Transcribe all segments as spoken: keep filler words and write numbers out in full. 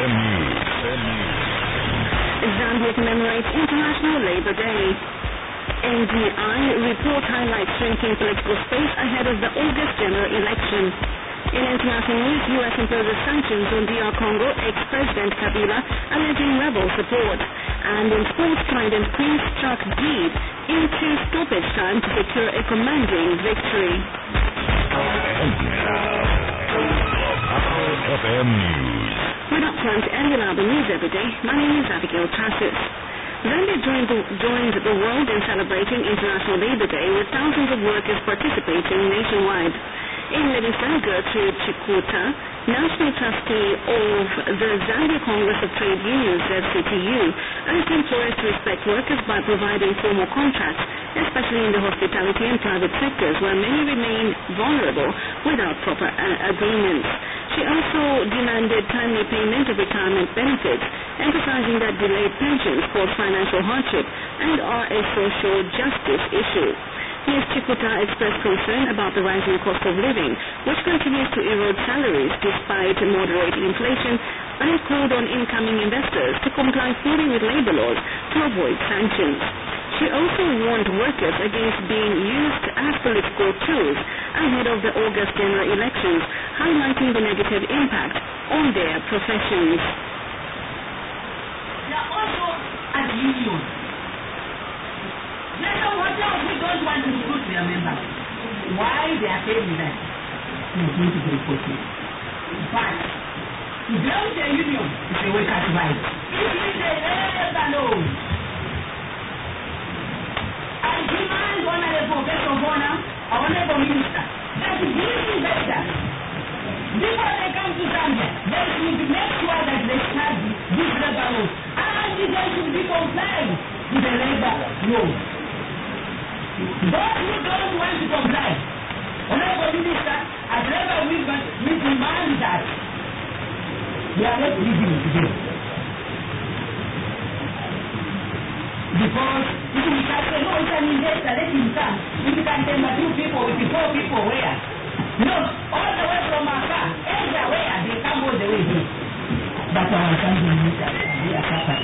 M News. Zambia commemorates International Labour Day. N D I report highlights shrinking political space ahead of the August general election. In international news, U S imposes sanctions on D R Congo ex-President Kabila, alleging rebel support. And in sports, Trident Queens struck deep into stoppage time to secure a commanding victory. And now, Power F M News. With upfront and reliable news every day, my name is Abigail Tassis. Zambia joined the, joined the world in celebrating International Labour Day with thousands of workers participating nationwide. In Livingstone, Gertrude Chikuta, National Trustee of the Zambia Congress of Trade Unions, Z C T U, urged employers to respect workers by providing formal contracts, especially in the hospitality and private sectors where many remain vulnerable without proper uh, agreements. She also demanded timely payment of retirement benefits, emphasizing that delayed pensions cause financial hardship and are a social justice issue. Miz Chikuta expressed concern about the rising cost of living, which continues to erode salaries despite moderate inflation, and called on incoming investors to comply fully with labor laws to avoid sanctions. She also warned workers against being used as political tools ahead of the August general elections, highlighting the negative impact on their professions. They are also at union. There are some hotels who don't want to recruit their members. Why they are paying them? They are going to be reported. But to belong to a union is a workers' right. It is a labor law. I demand Honorable Professor Bona, Honorable Minister, that these investors, before they come to Zambia, they should make sure that they study these labor laws and they should be compliant with the labor laws. Those who don't want to comply, Honorable Minister, as labor movement, we demand that they are not living today. Because if we can say, no, it's an investor, let him come. If you can tell the two people, with the four people, where? No, all the way from Accra, everywhere, they come all the way here. That's our Zambian minister, they are suffering.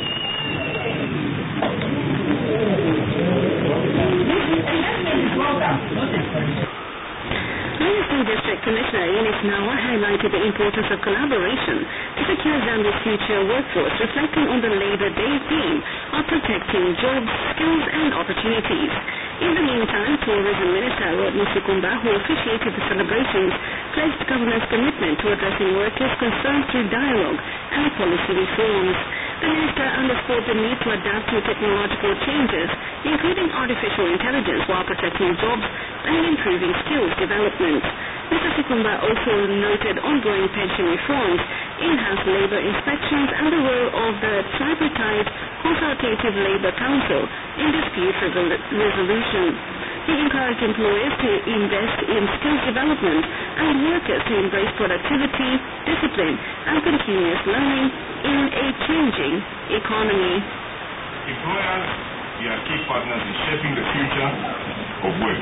Livingstone District Commissioner Eunice Nawa highlighted the importance of collaboration to secure Zambia's future workforce, reflecting on the Labour Day theme of protecting jobs, skills and opportunities. In the meantime, Tourism Minister Rodney Sikumba, who officiated the celebrations, pledged the government's commitment to addressing workers' concerns through dialogue and policy reforms. The minister underscored the need to adapt to technological changes, including artificial intelligence, while protecting jobs and improving skills development. Mister Sikumba also noted ongoing pension reforms, in-house labor inspections, and the role of the tripartite Consultative Labor Council in dispute resolution. He encouraged employers to invest in skills development and workers to embrace productivity, discipline, and continuous learning in a changing economy. Employers, we are key partners in shaping the future of work.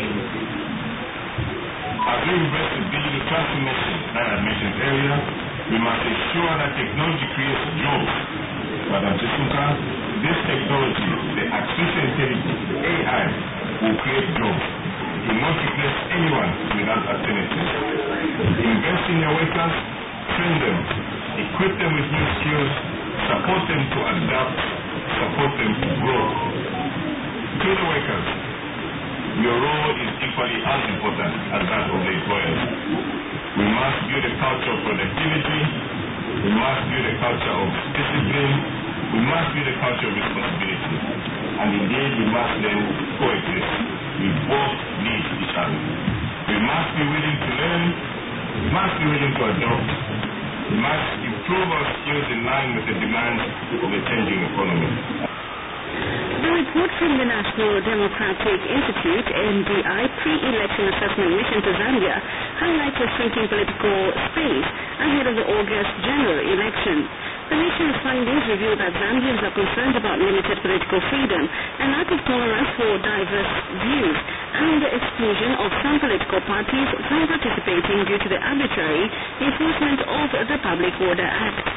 As we invest in digital transformation that I mentioned earlier, we must ensure that technology creates jobs. Madam Chisunka, this technology, the artificial intelligence, A I, will create jobs. Do not replace anyone without alternatives. Invest in your workers, train them, equip them with new skills, support them to adapt, support them to grow. To the workers, your role is equally as important as that of the employers. We must build a culture of productivity, we must build a culture of discipline, we must build a culture of responsibility, and indeed we must then coexist. We both need each other. We must be willing to learn, we must be willing to adopt, we must improve our skills in line with the demands of a changing economy. The report from the National Democratic Institute, N D I, pre-election assessment mission to Zambia highlights a shrinking political space ahead of the August general election. The mission's findings reveal that Zambians are concerned about limited political freedom and lack of tolerance for diverse views, and the exclusion of some political parties from participating due to the arbitrary enforcement of the Public Order Act.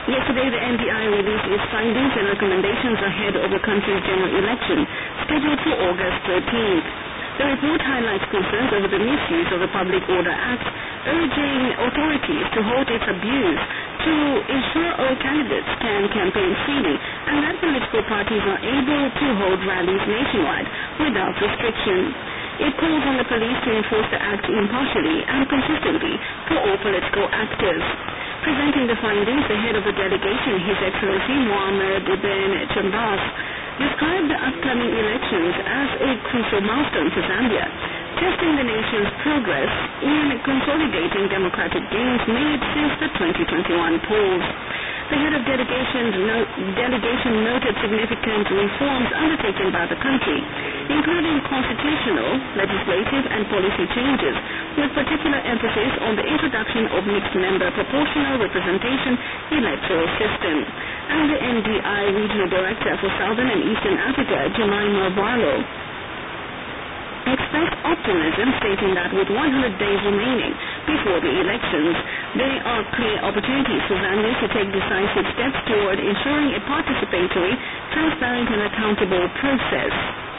Yesterday, the N D I released its findings and recommendations ahead of the country's general election, scheduled for August thirteenth. The report highlights concerns over the misuse of the Public Order Act, urging authorities to halt its abuse to ensure all candidates can campaign freely and that political parties are able to hold rallies nationwide without restriction. It calls on the police to enforce the act impartially and consistently for all political actors. Presenting the findings, the head of the delegation, His Excellency Mohamed Ibn Chambas, described the upcoming elections as a crucial milestone for Zambia, testing the nation's progress in consolidating democratic gains made since the twenty twenty-one polls. The head of delegation, no, delegation noted significant reforms undertaken by the country, including constitutional, legislative, and policy changes, with particular emphasis on the introduction of mixed-member proportional representation electoral system. And the N D I Regional Director for Southern and Eastern Africa, Jemima Barlow, expressed optimism, stating that with one hundred days remaining before the elections, there are clear opportunities for Zambia to take decisive steps toward ensuring a participatory, transparent, and accountable process.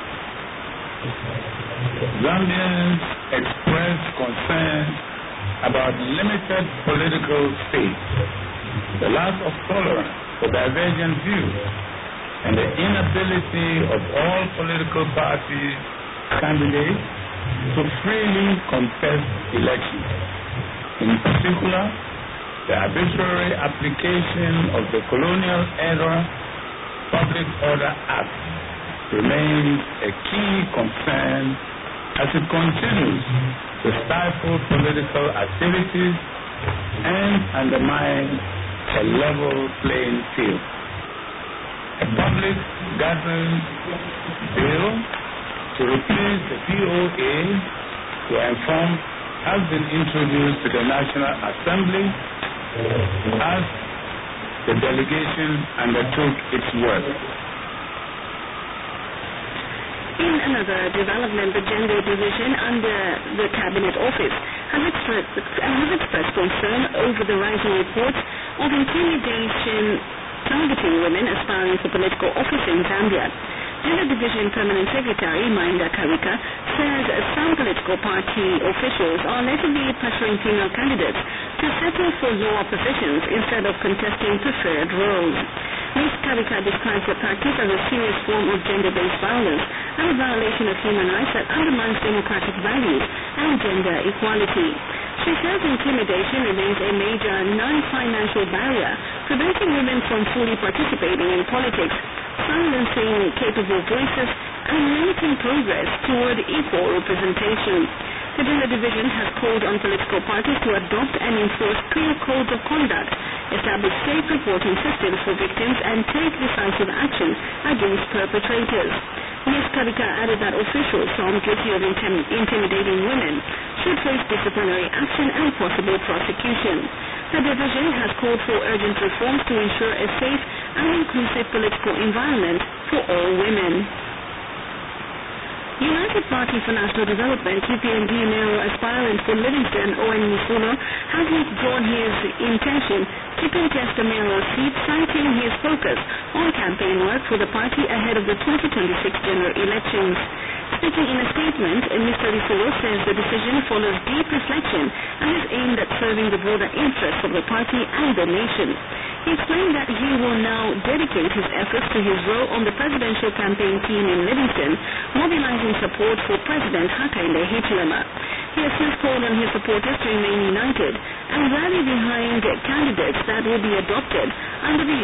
Zambians expressed concern about limited political space, the lack of tolerance for divergent views, and the inability of all political parties candidates to freely contest elections. In particular, the arbitrary application of the colonial era Public Order Act remains a key concern as it continues to stifle political activities and undermine a level playing field. A public gathering bill to replace the P O A, to inform, has been introduced to the National Assembly as the delegation undertook its work. In another development, the Gender Division under the Cabinet Office has expressed, has expressed concern over the rising reports of intimidation targeting women aspiring for political office in Zambia. Gender Division Permanent Secretary Mainda Karika says some political party officials are allegedly pressuring female candidates to settle for lower positions instead of contesting preferred roles. Miz Karika describes the practice as a serious form of gender-based violence and a violation of human rights that undermines democratic values and gender equality. She says intimidation remains a major non-financial barrier, preventing women from fully participating in politics, silencing capable voices, and limiting progress toward equal representation. The Gender Division has called on political parties to adopt and enforce clear codes of conduct, establish safe reporting systems for victims, and take decisive action against perpetrators. Miz Karika added that officials found guilty of intim- intimidating women should face disciplinary action and possible prosecution. The division has called for urgent reforms to ensure a safe and inclusive political environment for all women. United Party for National Development, U P N D mayoral aspirant for Livingston, Owen Misulo, has withdrawn his intention to contest the mayoral seat, citing his focus on campaign work for the party ahead of the twenty twenty-six general elections. Speaking in a statement, Mister Misulo says the decision follows deep reflection and is aimed at serving the broader interests of the party and the nation. He explained that he will now dedicate his efforts to his role on the presidential campaign team in Livingston, mobilizing support for President Hakainde Hichilema. He has since called on his supporters to remain united and rally behind candidates that will be adopted under the